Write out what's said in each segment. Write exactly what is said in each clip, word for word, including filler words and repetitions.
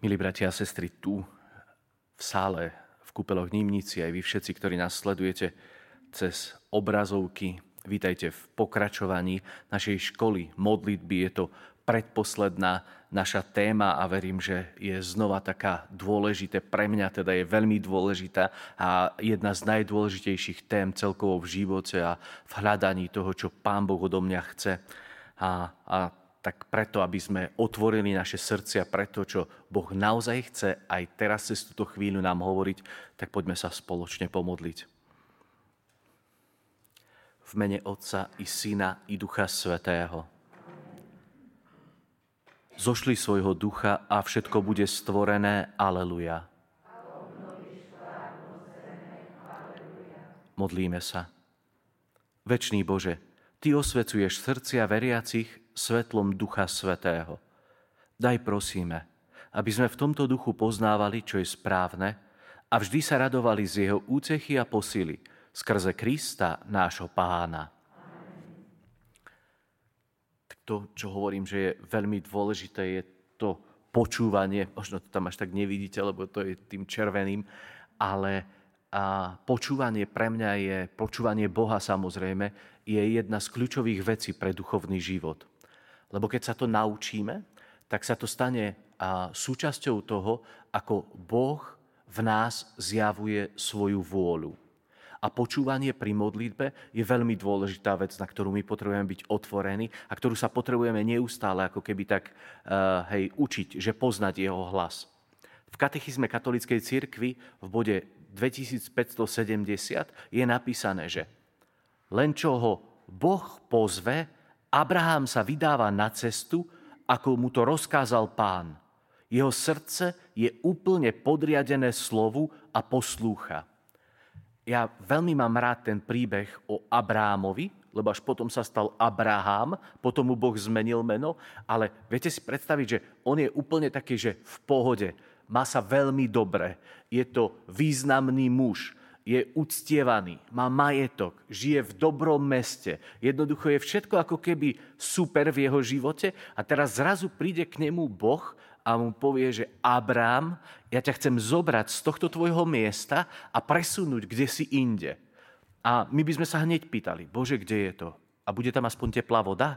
Milí bratia a sestry, tu v sále, v kúpeloch Nímnici, aj vy všetci, ktorí nás sledujete cez obrazovky, vítajte v pokračovaní našej školy modlitby. Je to predposledná naša téma a verím, že je znova taká dôležité, pre mňa teda je veľmi dôležitá a jedna z najdôležitejších tém celkovo v živote a v hľadaní toho, čo Pán Boh odo mňa chce. A, a tak preto, aby sme otvorili naše srdcia pre to, čo Boh naozaj chce aj teraz cez túto chvíľu nám hovoriť, tak poďme sa spoločne pomodliť. V mene Otca i Syna i Ducha Svätého. Zošli svojho ducha a všetko bude stvorené. Aleluja. Modlíme sa. Večný Bože, Ty osvecuješ srdcia veriacich svetlom Ducha Svätého. Daj prosíme, aby sme v tomto duchu poznávali, čo je správne a vždy sa radovali z jeho útechy a posily skrze Krista, nášho Pána. Tak to, čo hovorím, že je veľmi dôležité, je to počúvanie. Možno to tam až tak nevidíte, lebo to je tým červeným, ale a počúvanie pre mňa je, počúvanie Boha samozrejme, je jedna z kľúčových vecí pre duchovný život. Lebo keď sa to naučíme, tak sa to stane a, súčasťou toho, ako Boh v nás zjavuje svoju vôľu. A počúvanie pri modlitbe je veľmi dôležitá vec, na ktorú my potrebujeme byť otvorení a ktorú sa potrebujeme neustále ako keby tak uh, hej, učiť, že poznať jeho hlas. V katechizme katolíckej cirkvi v bode dvetisícpäťstosedemdesiat je napísané, že len čo ho Boh pozve, Abraham sa vydáva na cestu, ako mu to rozkázal Pán. Jeho srdce je úplne podriadené slovu a poslúcha. Ja veľmi mám rád ten príbeh o Abrámovi, lebo až potom sa stal Abraham, potom mu Boh zmenil meno, ale viete si predstaviť, že on je úplne taký, že v pohode, má sa veľmi dobre, je to významný muž, je uctievaný, má majetok, žije v dobrom meste. Jednoducho je všetko ako keby super v jeho živote a teraz zrazu príde k nemu Boh a mu povie, že Abrám, ja ťa chcem zobrať z tohto tvojho miesta a presunúť kde si inde. A my by sme sa hneď pýtali, Bože, kde je to? A bude tam aspoň teplá voda?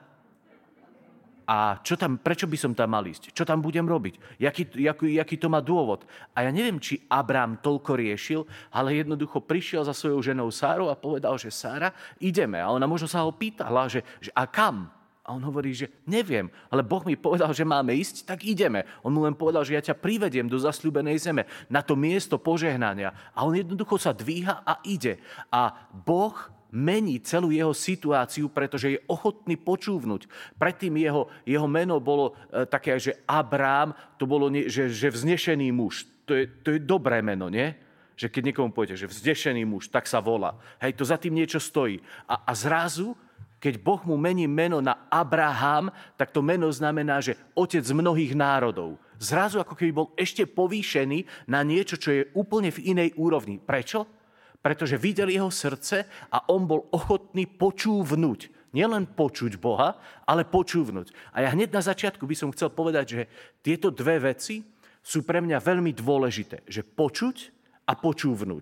A čo tam, prečo by som tam mal ísť? Čo tam budem robiť? Jaký, jaký, jaký to má dôvod? A ja neviem, či Abrám toľko riešil, ale jednoducho prišiel za svojou ženou Sárou a povedal, že Sára, ideme. A ona možno sa ho pýtala, že, že a kam? A on hovorí, že neviem, ale Boh mi povedal, že máme ísť, tak ideme. On mu len povedal, že ja ťa privediem do zasľúbenej zeme, na to miesto požehnania. A on jednoducho sa dvíha a ide. A Boh mení celú jeho situáciu, pretože je ochotný počúvnuť. Predtým jeho, jeho meno bolo e, také, že Abrám, to bolo, nie, že, že vznešený muž. To je, to je dobré meno, nie? Že keď niekomu poviete, že vznešený muž, tak sa volá. Hej, to za tým niečo stojí. A, a zrazu, keď Boh mu mení meno na Abraham, tak to meno znamená, že otec mnohých národov. Zrazu ako keby bol ešte povýšený na niečo, čo je úplne v inej úrovni. Prečo? Pretože videl jeho srdce a on bol ochotný počúvnuť. Nielen počuť Boha, ale počúvnuť. A ja hneď na začiatku by som chcel povedať, že tieto dve veci sú pre mňa veľmi dôležité. Že počuť a počúvnuť.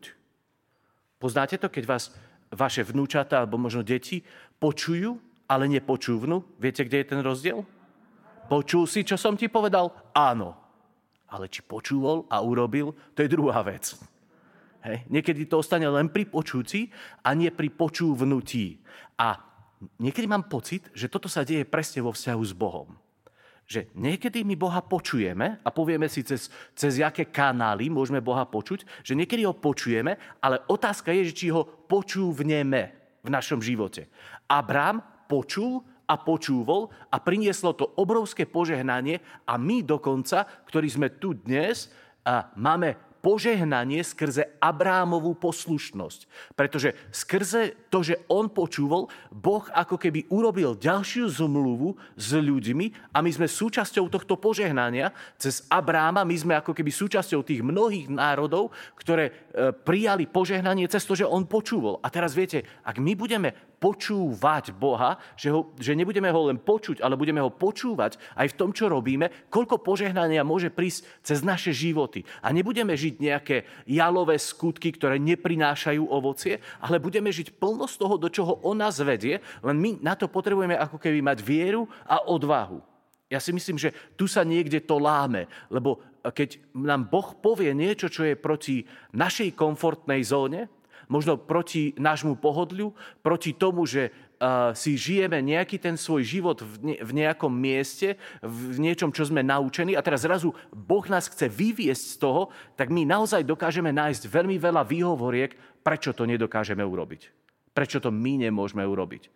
Poznáte to, keď vás vaše vnúčatá alebo možno deti počujú, ale nepočúvnu? Viete, kde je ten rozdiel? Počul si, čo som ti povedal? Áno. Ale či počúval a urobil, to je druhá vec. Hej. Niekedy to ostane len pri počúci a nie pri počúvnutí. A niekedy mám pocit, že toto sa deje presne vo vzťahu s Bohom. Že niekedy my Boha počujeme a povieme si, cez, cez jaké kanály môžeme Boha počuť, že niekedy ho počujeme, ale otázka je, že či ho počúvneme v našom živote. Abrám počul a počúvol a prinieslo to obrovské požehnanie a my dokonca, ktorí sme tu dnes, a máme požehnanie skrze Abrámovú poslušnosť. Pretože skrze to, že on počúval, Boh ako keby urobil ďalšiu zmluvu s ľuďmi a my sme súčasťou tohto požehnania. Cez Abráma my sme ako keby súčasťou tých mnohých národov, ktoré prijali požehnanie cez to, že on počúval. A teraz viete, ak my budeme počúvať Boha, že, ho, že nebudeme ho len počuť, ale budeme ho počúvať aj v tom, čo robíme, koľko požehnania môže prísť cez naše životy. A nebudeme žiť nejaké jalové skutky, ktoré neprinášajú ovocie, ale budeme žiť plno z toho, do čoho on nás vedie, len my na to potrebujeme ako keby mať vieru a odvahu. Ja si myslím, že tu sa niekde to láme, lebo keď nám Boh povie niečo, čo je proti našej komfortnej zóne, možno proti nášmu pohodliu, proti tomu, že uh, si žijeme nejaký ten svoj život v, ne, v nejakom mieste, v niečom, čo sme naučení a teraz zrazu Boh nás chce vyviesť z toho, tak my naozaj dokážeme nájsť veľmi veľa výhovoriek, prečo to nedokážeme urobiť. Prečo to my nemôžeme urobiť.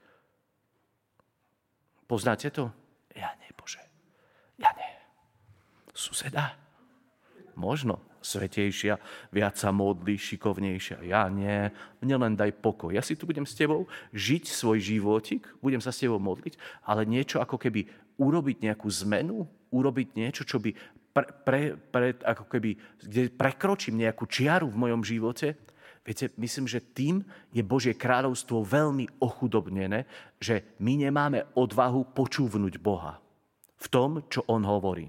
Poznáte to? Ja nie, Bože. Ja nie. Suseda? Možno. Svetejšia, viac sa modlí, šikovnejšia. Ja nie, mne len daj pokoj. Ja si tu budem s tebou žiť svoj životík, budem sa s tebou modliť, ale niečo ako keby urobiť nejakú zmenu, urobiť niečo, čo by pre, pre, pre, ako keby, kde prekročím nejakú čiaru v mojom živote. Viete, myslím, že tým je Božie kráľovstvo veľmi ochudobnené, že my nemáme odvahu počúvnuť Boha v tom, čo on hovorí.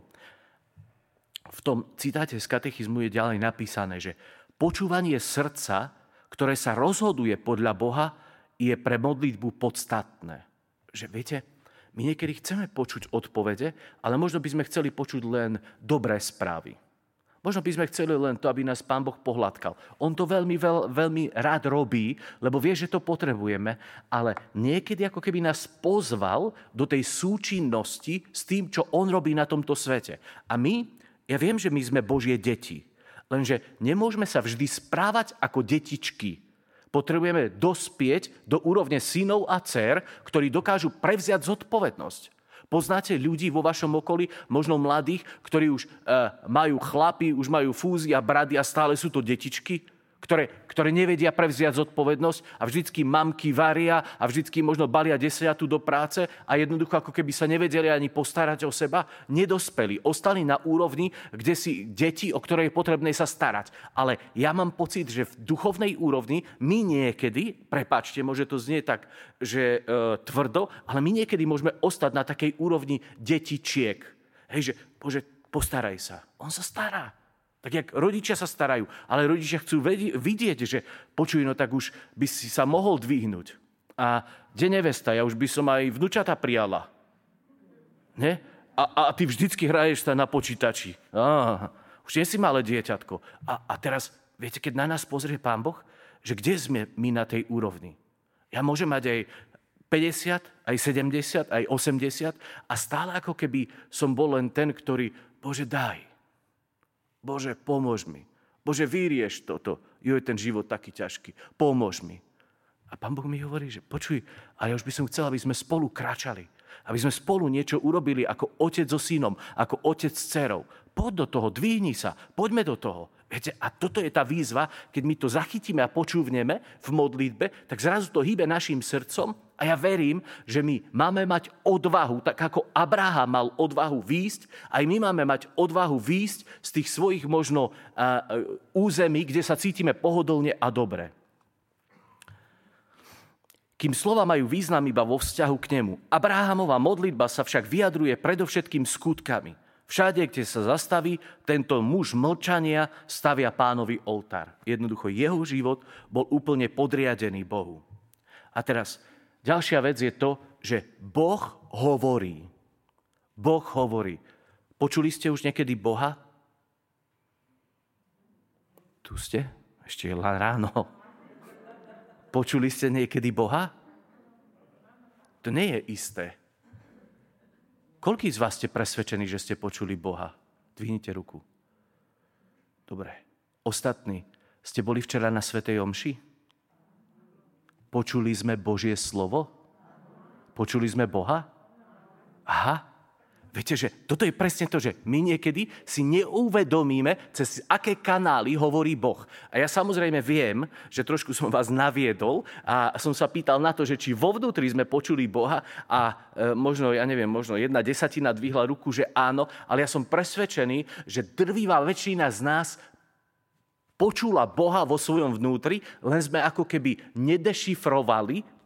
V tom citáte z katechizmu je ďalej napísané, že počúvanie srdca, ktoré sa rozhoduje podľa Boha, je pre modlitbu podstatné. Že viete, my niekedy chceme počuť odpovede, ale možno by sme chceli počuť len dobré správy. Možno by sme chceli len to, aby nás Pán Boh pohľadkal. On to veľmi, veľ, veľmi rád robí, lebo vie, že to potrebujeme, ale niekedy ako keby nás pozval do tej súčinnosti s tým, čo on robí na tomto svete. A my, ja viem, že my sme Božie deti, lenže nemôžeme sa vždy správať ako detičky. Potrebujeme dospieť do úrovne synov a dcér, ktorí dokážu prevziať zodpovednosť. Poznáte ľudí vo vašom okolí, možno mladých, ktorí už e, majú chlapy, už majú fúzy a brady a stále sú to detičky, ktoré, ktoré nevedia prevziať zodpovednosť a vždycky mamky varia a vždycky možno balia desiatu do práce a jednoducho ako keby sa nevedeli ani postarať o seba, nedospeli. Ostali na úrovni, kde si deti, o ktoré je potrebné sa starať. Ale ja mám pocit, že v duchovnej úrovni my niekedy, prepáčte, môže to znieť tak, že e, tvrdo, ale my niekedy môžeme ostať na takej úrovni detičiek. Hej, že Bože, postaraj sa. On sa stará. Tak jak rodičia sa starajú, ale rodičia chcú vidieť, že počuj, no tak už by si sa mohol dvihnúť. A kde nevesta, ja už by som aj vnúčata prijala. Ne? A, a ty vždycky hraješ sa na počítači. Á, už nie si malé dieťatko. A, a teraz, viete, keď na nás pozrie Pán Boh, že kde sme my na tej úrovni? Ja môžem mať aj päťdesiat, aj sedemdesiat, aj osemdesiat a stále ako keby som bol len ten, ktorý, Bože, daj. Bože, pomôž mi. Bože, vyrieš toto. Jo, je ten život taký ťažký. Pomôž mi. A Pán Boh mi hovorí, že počuj, a ja už by som chcel, aby sme spolu kráčali. Aby sme spolu niečo urobili ako otec so synom, ako otec s dcerou. Poď do toho, dvihni sa, poďme do toho. Viete, a toto je tá výzva, keď my to zachytíme a počúvneme v modlitbe, tak zrazu to hýbe našim srdcom a ja verím, že my máme mať odvahu, tak ako Abraham mal odvahu výjsť, aj my máme mať odvahu výjsť z tých svojich možno uh, území, kde sa cítime pohodlne a dobre. Kým slova majú význam iba vo vzťahu k nemu. Abrahamova modlitba sa však vyjadruje predovšetkým skutkami. Všade, kde sa zastaví, tento muž mlčania stavia Pánovi oltár. Jednoducho jeho život bol úplne podriadený Bohu. A teraz ďalšia vec je to, že Boh hovorí. Boh hovorí. Počuli ste už niekedy Boha? Tu ste? Ešte je ráno. Počuli ste niekedy Boha? To nie je isté. Koľký z vás ste presvedčení, že ste počuli Boha? Dvihnite ruku. Dobre. Ostatní, ste boli včera na svätej omši? Počuli sme Božie slovo? Počuli sme Boha? Aha. Viete, že toto je presne to, že my niekedy si neuvedomíme, cez aké kanály hovorí Boh. A ja samozrejme viem, že trošku som vás naviedol a som sa pýtal na to, že či vo vnútri sme počuli Boha a e, možno, ja neviem, možno jedna desatina dvihla ruku, že áno, ale ja som presvedčený, že drvivá väčšina z nás počula Boha vo svojom vnútri, len sme ako keby nedešifrovali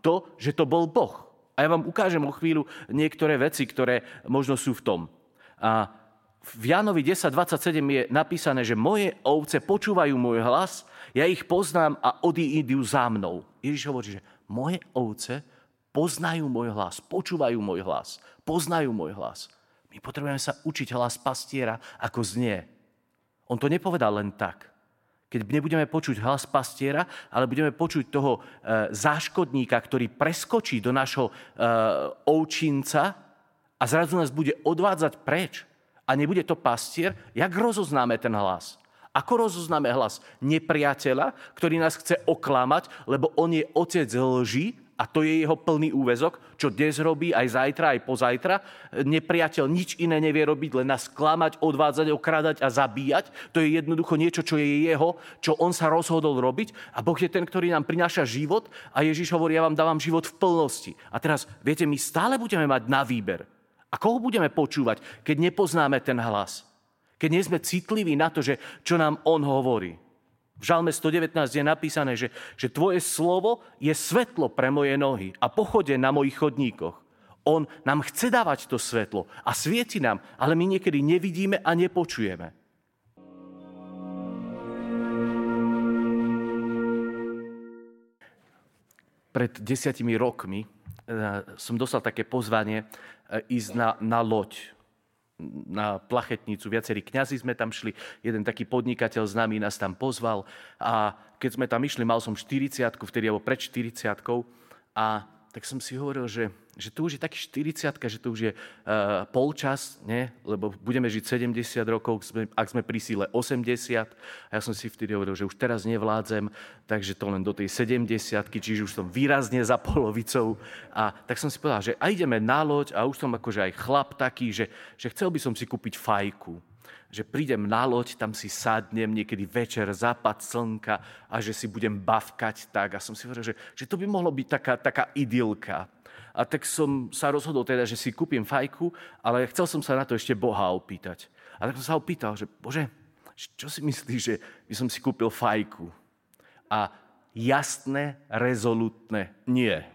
to, že to bol Boh. A ja vám ukážem o chvíľu niektoré veci, ktoré možno sú v tom. A v Jánovi desať dvadsaťsedem je napísané, že moje ovce počúvajú môj hlas, ja ich poznám a oni idú za mnou. Ježiš hovorí, že moje ovce poznajú môj hlas, počúvajú môj hlas, poznajú môj hlas. My potrebujeme sa učiť hlas pastiera, ako znie. On to nepovedal len tak. Keď nebudeme počuť hlas pastiera, ale budeme počuť toho e, záškodníka, ktorý preskočí do našho e, ovčinca a zrazu nás bude odvádzať preč. A nebude to pastier, jak rozoznáme ten hlas? Ako rozoznáme hlas nepriateľa, ktorý nás chce oklamať, lebo on je otec lži, a to je jeho plný úväzok, čo dnes robí aj zajtra, aj pozajtra. Nepriateľ nič iné nevie robiť, len nás klamať, odvádzať, okrádať a zabíjať. To je jednoducho niečo, čo je jeho, čo on sa rozhodol robiť. A Boh je ten, ktorý nám prináša život a Ježiš hovorí, ja vám dávam život v plnosti. A teraz, viete, my stále budeme mať na výber. A koho budeme počúvať, keď nepoznáme ten hlas? Keď nie sme citliví na to, že čo nám on hovorí. V Žalme sto devätnásť je napísané, že, že tvoje slovo je svetlo pre moje nohy a pochode na mojich chodníkoch. On nám chce dávať to svetlo a svieti nám, ale my niekedy nevidíme a nepočujeme. Pred desiatimi rokmi som dostal také pozvanie ísť na, na loď, na plachetnicu. Viacerí kňazi sme tam šli, jeden taký podnikateľ známy nás tam pozval a keď sme tam išli, mal som štyridsiatku, vtedy alebo pred štyridsiatkou a tak som si hovoril, že, že to už je taký štyridsiatka, že to už je uh, polčas, nie? Lebo budeme žiť sedemdesiat rokov, ak sme pri síle osemdesiat. A ja som si vtedy hovoril, že už teraz nevládzem, takže to len do tej sedemdesiatky, čiže už som výrazne za polovicou. A tak som si povedal, že a ideme na loď a už som akože aj chlap taký, že, že chcel by som si kúpiť fajku. Že prídem na loď, tam si sadnem, niekedy večer, západ slnka a že si budem bavkať tak. A som si hovoril, že, že to by mohlo byť taká, taká idylka. A tak som sa rozhodol teda, že si kúpim fajku, ale chcel som sa na to ešte Boha opýtať. A tak som sa ho pýtal, že Bože, čo si myslíš, že by som si kúpil fajku? A jasné, rezolutné nie.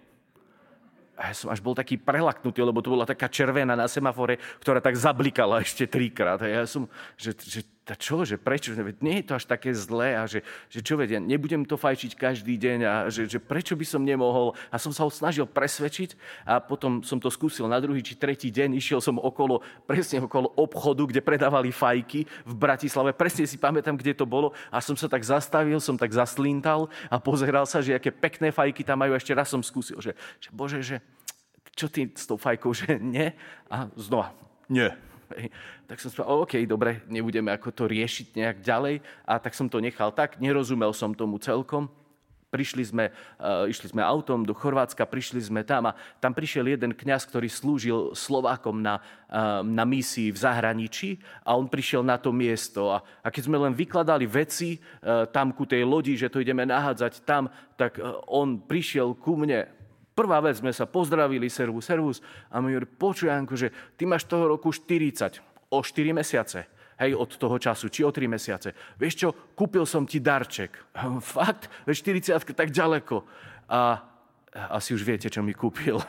A ja som až bol taký prelaknutý, lebo to bola taká červená na semafore, ktorá tak zablikala ešte trikrát. A ja som, že, že čo, že prečo? Nie je to až také zlé a že, že čo vedia, nebudem to fajčiť každý deň a že, že prečo by som nemohol. A som sa ho snažil presvedčiť a potom som to skúsil na druhý či tretí deň. Išiel som okolo, presne okolo obchodu, kde predávali fajky v Bratislave. Presne si pamätám, kde to bolo a som sa tak zastavil, som tak zaslíntal a pozeral sa, že aké pekné fajky tam majú. Ešte raz som skúsil, že, že Bože, že čo ty s tou fajkou, že nie? A znova, nie. Hej. Tak som si povedal, OK, dobre, nebudeme ako to riešiť nejak ďalej. A tak som to nechal tak, nerozumel som tomu celkom. Prišli sme, uh, išli sme autom do Chorvátska, prišli sme tam a tam prišiel jeden kňaz, ktorý slúžil Slovákom na, uh, na misii v zahraničí a on prišiel na to miesto. A, a keď sme len vykladali veci uh, tam ku tej lodi, že to ideme nahádzať tam, tak uh, on prišiel ku mne. Prvá vec, sme sa pozdravili, servus, servus, a mi hovorí, počuj, Janko, že ty máš toho roku štyridsať, o štyri mesiace, hej, od toho času, či o tri mesiace. Vieš čo, kúpil som ti darček. Fakt? Veď štyridsiatka tak ďaleko. A asi už viete, čo mi kúpil.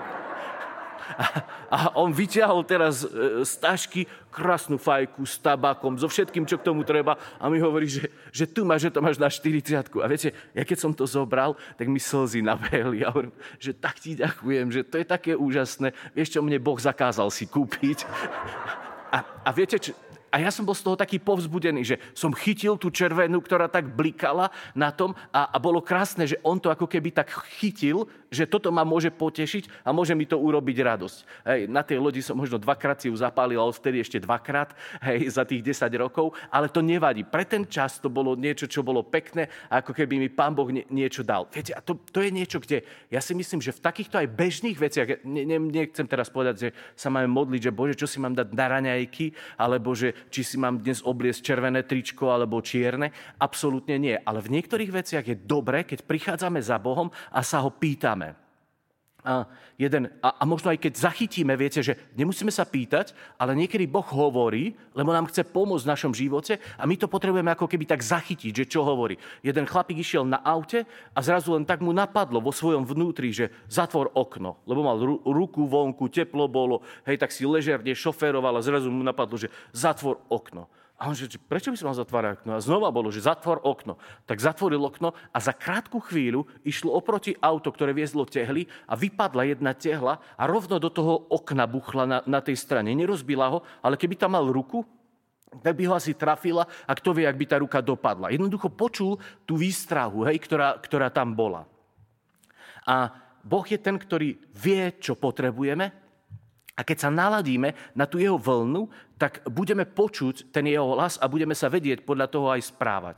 A, a on vyťahol teraz z tašky krásnu fajku s tabakom, so všetkým, čo k tomu treba. A mi hovorí, že, že tu máš, že to máš na štyridsiatku. A viete, ja keď som to zobral, tak mi slzy nabehli. A hovorím, že tak ti ďakujem, že to je také úžasné. Vieš, čo mne Boh zakázal si kúpiť. A, a viete, čo... A ja som bol z toho taký povzbudený, že som chytil tú červenú, ktorá tak blikala na tom a, a bolo krásne, že on to ako keby tak chytil, že toto ma môže potešiť a môže mi to urobiť radosť. Hej, na tej lodi som možno dvakrát si ju zapálil, ale vtedy ešte dvakrát, hej, za tých desať rokov, ale to nevadí. Pre ten čas to bolo niečo, čo bolo pekné a ako keby mi Pán Boh nie, niečo dal. Viete, a to, to je niečo, kde ja si myslím, že v takýchto aj bežných veciach, ne, ne, nechcem teraz povedať, že sa máme modliť, že Bože, čo si mám dať na raňajky, alebo že či si mám dnes obliecť červené tričko alebo čierne. Absolútne nie. Ale v niektorých veciach je dobré, keď prichádzame za Bohom a sa ho pýtame. A, jeden, a, a možno aj keď zachytíme, viete, že nemusíme sa pýtať, ale niekedy Boh hovorí, lebo nám chce pomôcť v našom živote a my to potrebujeme ako keby tak zachytiť, že čo hovorí. Jeden chlapík išiel na aute a zrazu len tak mu napadlo vo svojom vnútri, že zatvor okno, lebo mal ru, ruku vonku, teplo bolo, hej, tak si ležerne šoféroval a zrazu mu napadlo, že zatvor okno. A on že, prečo by som mal zatvárať okno? A znova bolo, že zatvor okno. Tak zatvoril okno a za krátku chvíľu išlo oproti auto, ktoré viezlo tehly a vypadla jedna tehla a rovno do toho okna buchla na, na tej strane. Nerozbila ho, ale keby tam mal ruku, tak by ho asi trafila a kto vie, ak by tá ruka dopadla. Jednoducho počul tú výstrahu, hej, ktorá, ktorá tam bola. A Boh je ten, ktorý vie, čo potrebujeme. A keď sa naladíme na tú jeho vlnu, tak budeme počuť ten jeho hlas a budeme sa vedieť podľa toho aj správať.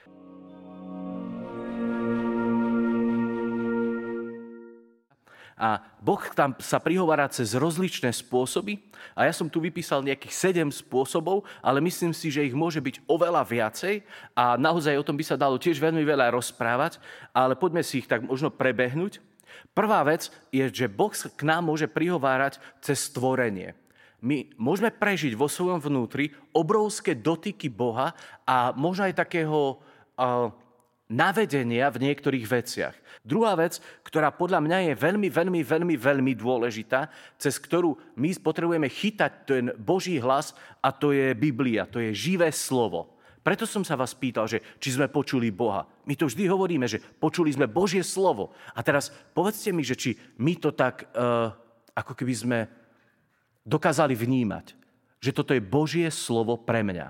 A Boh tam sa prihovára cez rozličné spôsoby a ja som tu vypísal nejakých sedem spôsobov, ale myslím si, že ich môže byť oveľa viacej a naozaj o tom by sa dalo tiež veľmi veľa rozprávať, ale poďme si ich tak možno prebehnúť. Prvá vec je, že Boh k nám môže prihovárať cez stvorenie. My môžeme prežiť vo svojom vnútri obrovské dotyky Boha a možno aj takého uh, navedenia v niektorých veciach. Druhá vec, ktorá podľa mňa je veľmi, veľmi, veľmi, veľmi dôležitá, cez ktorú my potrebujeme chytať ten Boží hlas, a to je Biblia, to je živé slovo. Preto som sa vás pýtal, že či sme počuli Boha. My to vždy hovoríme, že počuli sme Božie slovo. A teraz povedzte mi, že či my to tak, uh, ako keby sme dokázali vnímať, že toto je Božie slovo pre mňa,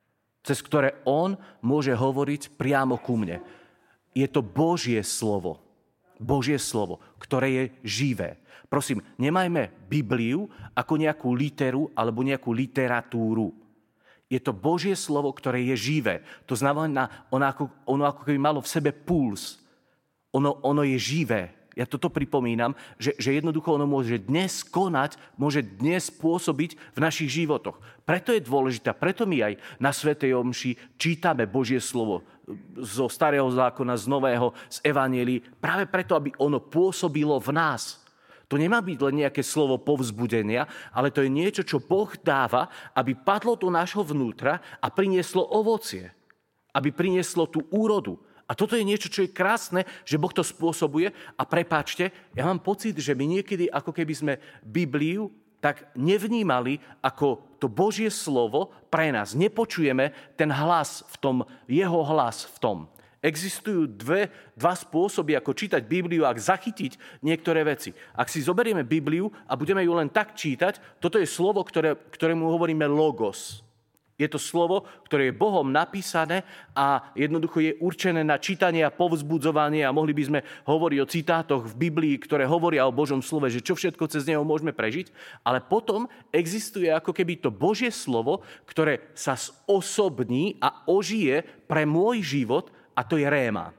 cez ktoré on môže hovoriť priamo ku mne. Je to Božie slovo. Božie slovo, ktoré je živé. Prosím, nemajme Bibliu ako nejakú literu alebo nejakú literatúru. Je to Božie slovo, ktoré je živé. To znamená, ono ako, ono ako keby malo v sebe puls. Ono, ono je živé. Ja toto pripomínam, že, že jednoducho ono môže dnes konať, môže dnes pôsobiť v našich životoch. Preto je dôležité, preto my aj na svätej omši čítame Božie slovo zo starého zákona, z nového, z evanjelií, práve preto, aby ono pôsobilo v nás. To nemá byť len nejaké slovo povzbudenia, ale to je niečo, čo Boh dáva, aby padlo do nášho vnútra a prinieslo ovocie. Aby prinieslo tú úrodu. A toto je niečo, čo je krásne, že Boh to spôsobuje. A prepáčte, ja mám pocit, že my niekedy, ako keby sme Bibliu tak nevnímali ako to Božie slovo pre nás. Nepočujeme ten hlas v tom, jeho hlas v tom. Existujú dve, dva spôsoby, ako čítať Bibliu, ak zachytiť niektoré veci. Ak si zoberieme Bibliu a budeme ju len tak čítať, toto je slovo, ktoré, ktorému hovoríme logos. Je to slovo, ktoré je Bohom napísané a jednoducho je určené na čítanie a povzbudzovanie a mohli by sme hovoriť o citátoch v Biblii, ktoré hovoria o Božom slove, že čo všetko cez neho môžeme prežiť. Ale potom existuje ako keby to Božie slovo, ktoré sa zosobní a ožije pre môj život. A to je réma.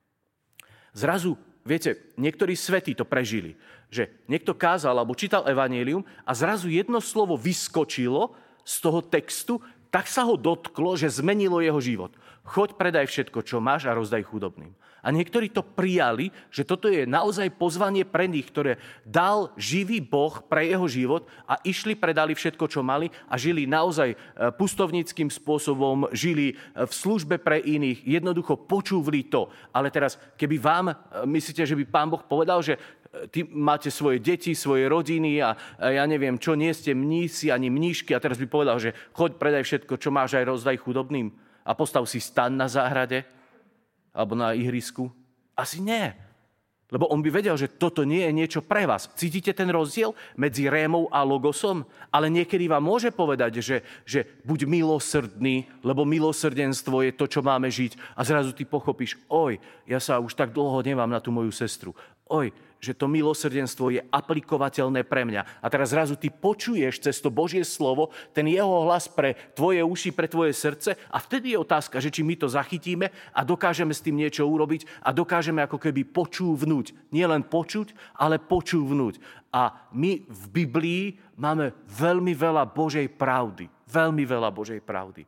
Zrazu, viete, niektorí svätí to prežili, že niekto kázal alebo čítal evanjelium a zrazu jedno slovo vyskočilo z toho textu, tak sa ho dotklo, že zmenilo jeho život. Choď, predaj všetko, čo máš a rozdaj chudobným. A niektorí to prijali, že toto je naozaj pozvanie pre nich, ktoré dal živý Boh pre jeho život a išli, predali všetko, čo mali a žili naozaj pustovníckým spôsobom, žili v službe pre iných, jednoducho počúvli to. Ale teraz, keby vám, myslíte, že by Pán Boh povedal, že ty máte svoje deti, svoje rodiny a ja neviem čo, nie ste mnísi ani mníšky a teraz by povedal, že choď, predaj všetko, čo máš aj rozdaj chudobným a postav si stan na záhrade alebo na ihrisku? Asi nie. Lebo on by vedel, že toto nie je niečo pre vás. Cítite ten rozdiel medzi rémou a logosom? Ale niekedy vám môže povedať, že, že buď milosrdný, lebo milosrdenstvo je to, čo máme žiť. A zrazu ty pochopíš, oj, ja sa už tak dlho nemám na tú moju sestru. Oj, že to milosrdenstvo je aplikovateľné pre mňa. A teraz zrazu ty počuješ cez to Božie slovo ten jeho hlas pre tvoje uši, pre tvoje srdce a vtedy je otázka, že či my to zachytíme a dokážeme s tým niečo urobiť a dokážeme ako keby počúvnuť. Nie len počuť, ale počúvnuť. A my v Biblii máme veľmi veľa Božej pravdy. Veľmi veľa Božej pravdy.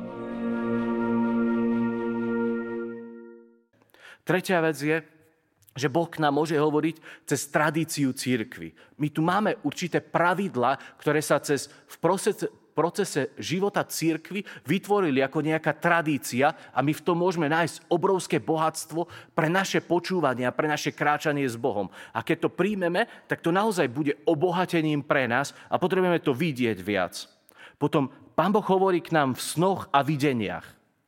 Tretia vec je, že Boh k nám môže hovoriť cez tradíciu cirkvi. My tu máme určité pravidlá, ktoré sa cez v procese, procese života cirkvi vytvorili ako nejaká tradícia a my v tom môžeme nájsť obrovské bohatstvo pre naše počúvanie a pre naše kráčanie s Bohom. A keď to príjmeme, tak to naozaj bude obohatením pre nás a potrebujeme to vidieť viac. Potom Pán Boh hovorí k nám v snoch a videniach.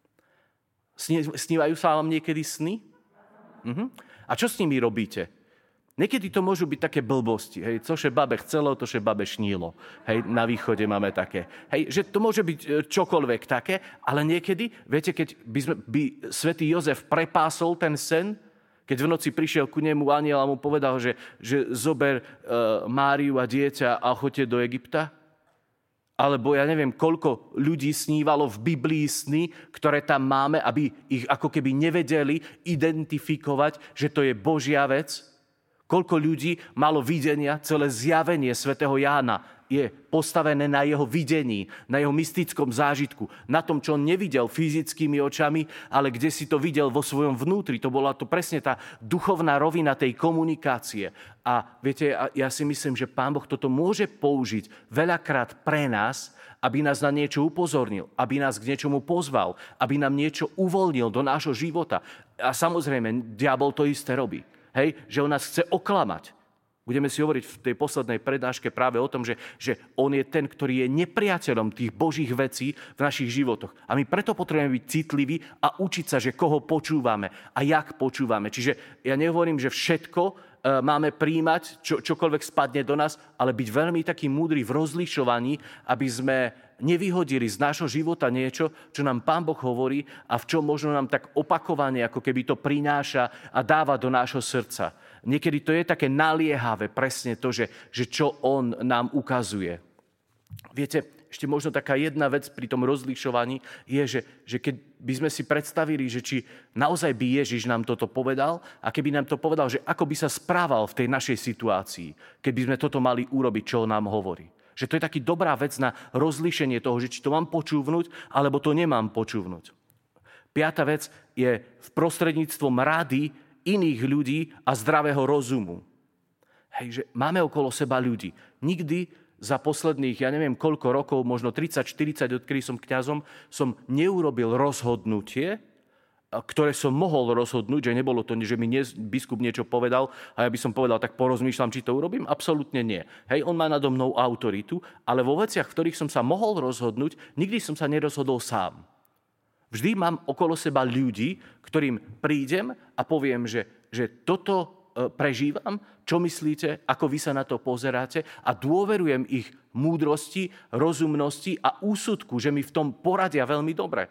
Snívajú sa vám niekedy sny? Mhm. A čo s nimi robíte? Niekedy to môžu byť také blbosti. Hej, cože babe chcelo, tože babe šnílo. Hej, na východe máme také. Hej, že to môže byť čokoľvek také, ale niekedy, viete, keď by, sme, by svätý Jozef prepásol ten sen, keď v noci prišiel ku nemu anjel a mu povedal, že, že zober uh, Máriu a dieťa a choďte do Egypta. Alebo ja neviem, koľko ľudí snívalo v Biblii sny, ktoré tam máme, aby ich ako keby nevedeli identifikovať, že to je Božia vec. Koľko ľudí malo videnia, celé zjavenie svätého Jána je postavené na jeho videní, na jeho mystickom zážitku, na tom, čo on nevidel fyzickými očami, ale kde si to videl vo svojom vnútri. To bola to presne tá duchovná rovina tej komunikácie. A viete, ja si myslím, že Pán Boh toto môže použiť veľakrát pre nás, aby nás na niečo upozornil, aby nás k niečomu pozval, aby nám niečo uvoľnil do nášho života. A samozrejme, diabol to isté robí. Hej, že on nás chce oklamať. Budeme si hovoriť v tej poslednej prednáške práve o tom, že, že on je ten, ktorý je nepriateľom tých Božích vecí v našich životoch. A my preto potrebujeme byť citliví a učiť sa, že koho počúvame a jak počúvame. Čiže ja nehovorím, že všetko e, máme príjmať, čo, čokoľvek spadne do nás, ale byť veľmi taký múdry v rozlišovaní, aby sme nevyhodili z nášho života niečo, čo nám Pán Boh hovorí a v čom možno nám tak opakovane, ako keby to prináša a dáva do nášho srdca. Niekedy to je také naliehavé, presne to, že, že čo on nám ukazuje. Viete, ešte možno taká jedna vec pri tom rozlišovaní je, že, že keď by sme si predstavili, že či naozaj by Ježiš nám toto povedal a keby nám to povedal, že ako by sa správal v tej našej situácii, keby sme toto mali urobiť, čo on nám hovorí. Že to je taký dobrá vec na rozlíšenie toho, že či to mám počúvnuť, alebo to nemám počúvnuť. Piata vec je v prostredníctvom rady iných ľudí a zdravého rozumu. Hej, že máme okolo seba ľudí. Nikdy za posledných, ja neviem koľko rokov, možno tridsať štyridsať, odkedy som kňazom, som neurobil rozhodnutie, ktoré som mohol rozhodnúť, že nebolo to, že mi biskup niečo povedal a ja by som povedal, tak porozmýšľam, či to urobím. Absolútne nie. Hej, on má nado mnou autoritu, ale vo veciach, v ktorých som sa mohol rozhodnúť, nikdy som sa nerozhodol sám. Vždy mám okolo seba ľudí, ktorým prídem a poviem, že, že toto prežívam, čo myslíte, ako vy sa na to pozeráte a dôverujem ich múdrosti, rozumnosti a úsudku, že mi v tom poradia veľmi dobre.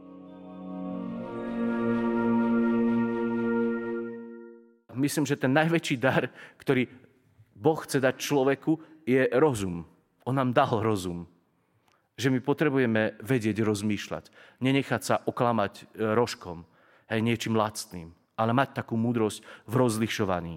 Myslím, že ten najväčší dar, ktorý Boh chce dať človeku, je rozum. On nám dal rozum. Že my potrebujeme vedieť rozmýšľať. Nenechať sa oklamať rožkom, hej, niečím lacným, ale mať takú múdrosť v rozlišovaní.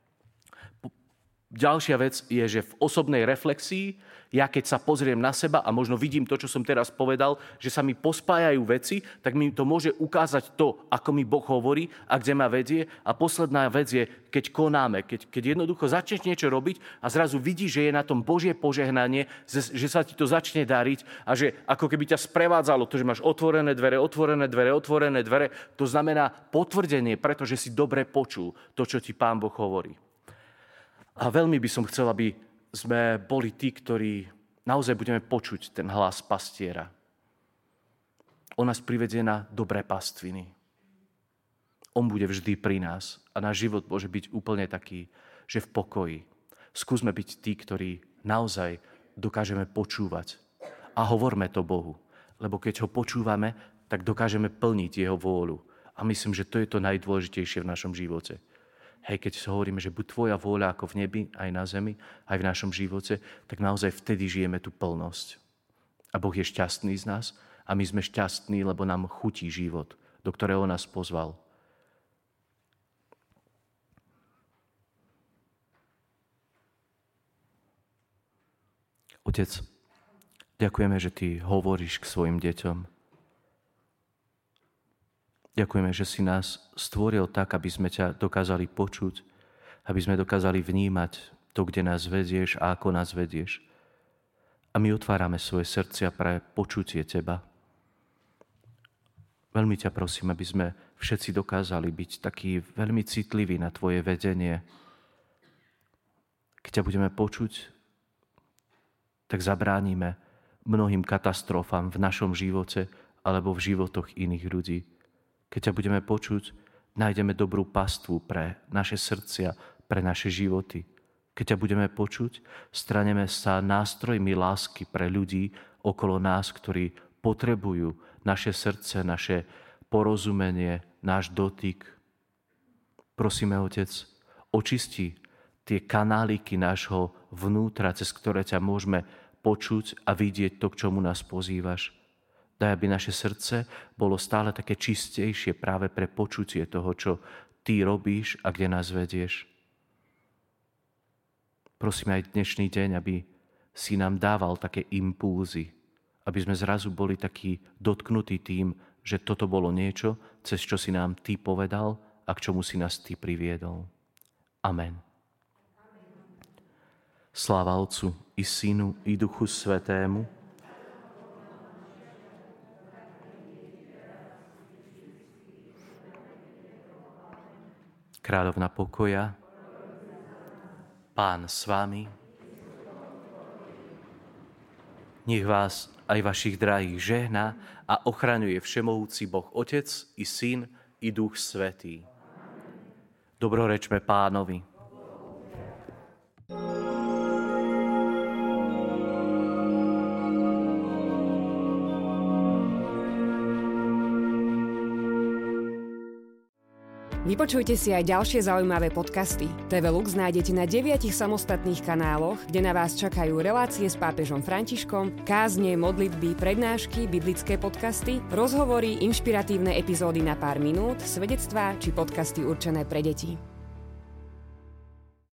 Ďalšia vec je, že v osobnej reflexii, ja keď sa pozriem na seba a možno vidím to, čo som teraz povedal, že sa mi pospájajú veci, tak mi to môže ukázať to, ako mi Boh hovorí a kde ma vedie. A posledná vec je, keď konáme, keď, keď jednoducho začneš niečo robiť a zrazu vidíš, že je na tom Božie požehnanie, že sa ti to začne dariť a že ako keby ťa sprevádzalo to, že máš otvorené dvere, otvorené dvere, otvorené dvere, to znamená potvrdenie, pretože si dobre počul to, čo ti Pán Boh hovorí. A veľmi by som chcel, aby sme boli tí, ktorí naozaj budeme počuť ten hlas pastiera. On nás privedie na dobré pastviny. On bude vždy pri nás a náš život môže byť úplne taký, že v pokoji. Skúsme byť tí, ktorí naozaj dokážeme počúvať. A hovorme to Bohu, lebo keď ho počúvame, tak dokážeme plniť jeho vôľu. A myslím, že to je to najdôležitejšie v našom živote. Hej, keď si hovoríme, že buď tvoja vôľa ako v nebi, aj na zemi, aj v našom živote, tak naozaj vtedy žijeme tú plnosť. A Boh je šťastný z nás a my sme šťastní, lebo nám chutí život, do ktorého nás pozval. Otec, ďakujeme, že ty hovoríš k svojim deťom. Ďakujeme, že si nás stvoril tak, aby sme ťa dokázali počuť, aby sme dokázali vnímať to, kde nás vedieš a ako nás vedieš. A my otvárame svoje srdcia pre počutie teba. Veľmi ťa prosím, aby sme všetci dokázali byť takí veľmi citliví na tvoje vedenie. Keď ťa budeme počuť, tak zabránime mnohým katastrofám v našom živote alebo v životoch iných ľudí. Keď ťa budeme počuť, nájdeme dobrú pastvu pre naše srdcia, pre naše životy. Keď ťa budeme počuť, straneme sa nástrojmi lásky pre ľudí okolo nás, ktorí potrebujú naše srdce, naše porozumenie, náš dotyk. Prosíme, Otec, očisti tie kanáliky nášho vnútra, cez ktoré ťa môžeme počuť a vidieť to, k čomu nás pozývaš. Daj, aby naše srdce bolo stále také čistejšie práve pre počutie toho, čo ty robíš a kde nás vedieš. Prosím aj dnešný deň, aby si nám dával také impulzy, aby sme zrazu boli takí dotknutí tým, že toto bolo niečo, cez čo si nám ty povedal a k čomu si nás ty priviedol. Amen. Sláva Otcu i Synu i Duchu Svätému, Kráľovna pokoja, Pán s vami, nech vás aj vašich drahých žehná a ochraňuje všemohúci Boh Otec i Syn i Duch Svätý. Dobrorečme Pánovi. Vypočujte si aj ďalšie zaujímavé podcasty. té vé Lux nájdete na deviatich samostatných kanáloch, kde na vás čakajú relácie s pápežom Františkom, kázne, modlitby, prednášky, biblické podcasty, rozhovory, inšpiratívne epizódy na pár minút, svedectvá či podcasty určené pre deti.